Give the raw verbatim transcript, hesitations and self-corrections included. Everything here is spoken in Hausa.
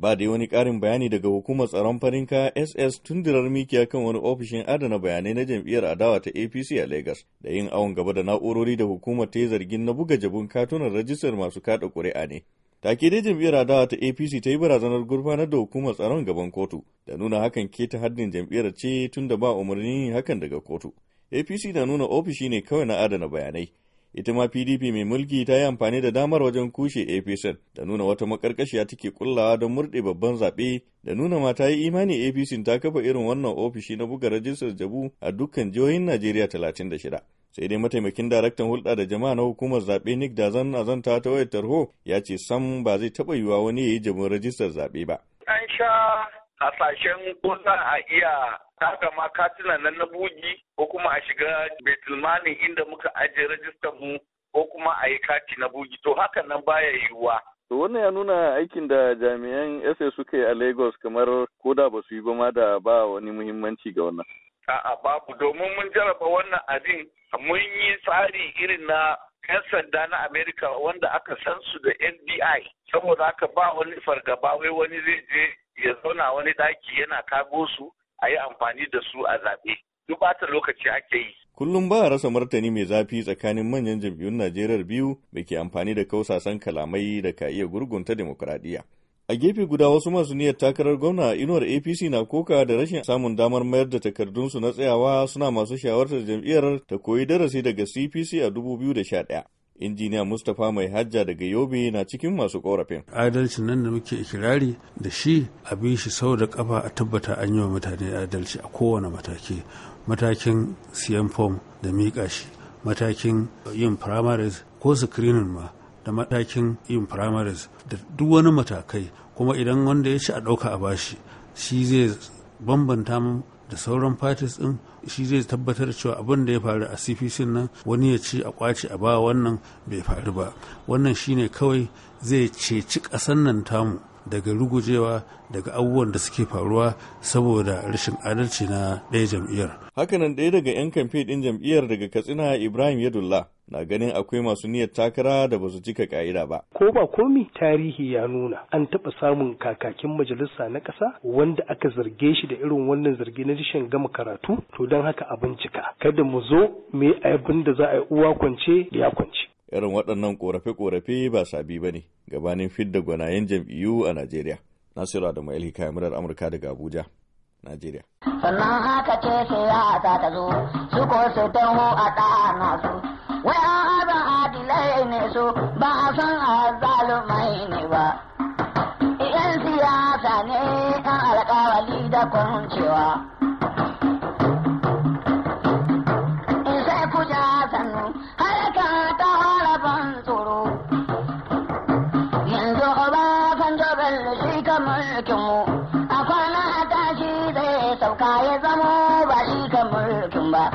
Ba da wani ƙarin bayani daga hukumar tsaron farin kaya S S tundirar mikiya kan wani ofishin adana bayanai na jam'iyyar adawa ta A P C a Lagos da yin awon gaba da na'urori da hukumar ta yi zargin na buga jabun katunan rajistar masu kada ƙuri'a ne. Take dai jam'iyyar adawa ta A P C ta yi barazanar gurfanar da hukumar tsaron gaban kotu da nuna hakan keta haddin jam'iyyar ce tun da ba umarnin yin hakan daga kotu. A P C na nuna ofishi ne kawai na adana bayanai. Ita ma P D P mai mulki ta yi amfani da damar wajen kushe A P C da nuna wata makarkashiya take kullawa don murɗe babban zaɓe da nuna ma ta yi imani A P C ta kafa irin wannan ofishi na buga rajistar jabu a dukkan jihohin Najeriya talatin da shida. Sai dai mataimakin daraktan hulɗa da jama'a na hukumar zaɓe Nick Dazan azanta ta wayar tarho ya ce sam ba zai taɓa yiwuwa wani ya yi jabun rajistar zaɓe ba. An sha hasashen ko za a iya haka ma katunan nan na bugi ko kuma a shiga betulmanin inda muka ajiye rajistar mu ko kuma a yi kati na bugi to hakan nan baya yiwuwa. To wannan ya nuna aikin da jami'an S S suka yi a Lagos kamar koda ba su yi ba ma da ba wani muhimmanci ga wannan. A'a babu domin mun jarraba wannan abin mun yi tsari irin na 'yan sanda na Amerika wanda aka san su da F B I saboda haka ba wani fargaba wai wani zai je ya zauna wani daki yana kago su a yi amfani da su a zaɓe. Duk bata lokaci ake yi. Kullum ba a rasa martani mai zafi tsakanin manyan jam'iyyun Najeriya biyu da ke amfani da kausasan kalamai da ka iya gurgunta demokuraɗiyya. A gefe guda wasu masu niyyar takarar gwamna a inuwar A P C na koka da rashin samun damar mayar da takardunsu na tsayawa suna masu shawartar jam'iyyar ta koyi darasi daga C P C a dubu biyu da sha ɗaya. Injiniya Mustapha Mai Hajja daga Yobe na cikin masu korafin. Adalcin nan da muke ikirari da shi a bi shi sau da kafa a tabbata an yi wa mutane adalci a kowane mataki. Matakin siyan fom da miƙa shi, matakin yin primaries ko screening ma, da matakin yin primaries da duk wani matakai. Kuma idan wanda ya ci a ɗauka a bashi, shi zai bambanta mu da sauran parties ɗin, shi zai tabbatar cewa abin da ya faru a C P C nan wani ya ci a kwace a ba wannan bai faru ba. Wannan shine kawai zai ceci ƙasar nan tamu daga rugujewa daga abubuwan da suke faruwa saboda rashin adalci na ɗaya jam'iyyar. Hakanan ɗaya daga 'yan kamfe ɗin jam'iyyar daga Katsina Ibrahim Yadullah na ganin akwai masu niyyar takara da ba su cika ka'ida ba. Ko ba komi tarihi ya nuna an taɓa samun kakakin majalisa na ƙasa wanda aka zarge shi da irin wannan zargi na rashin gama karatu, to don haka a bincika. Kada mu zo mu yi abin da za a yi uwa kwance ya kwance. Irin waɗannan ƙorafe-ƙorafe ba sabi ba ne gabanin fidda gwanayen jam'iyyu a Najeriya. Nasiru Adamu Elhika, murar Amurka daga Abuja, Najeriya. Sannan haka ce siyasa ta zo, su ko su taho a ɗana su. Wai an haɗa adilai ne su ba a san azzalumai ne ba. Iyan siyasa ne ɗan alƙawali da kwancewa. In sai ku ja sannu, harka ta haraban tsoro. Yanzu ba kan jobin shi kamar kinmu, a kwana tashi zai sauka ya zamo